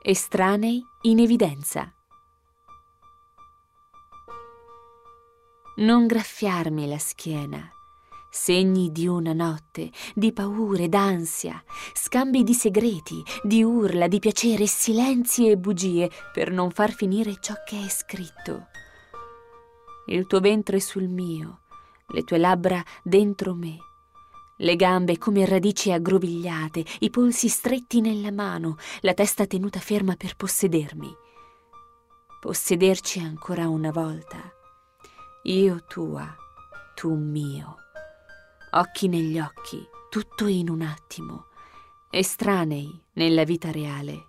Estranei in evidenza. Non graffiarmi la schiena. Segni di una notte, di paure, d'ansia, scambi di segreti, di urla, di piacere, silenzi e bugie per non far finire ciò che è scritto. Il tuo ventre sul mio, le tue labbra dentro me, le gambe come radici aggrovigliate, i polsi stretti nella mano, la testa tenuta ferma per possedermi. Possederci ancora una volta. Io tua, tu mio. Occhi negli occhi, tutto in un attimo. Estranei nella vita reale.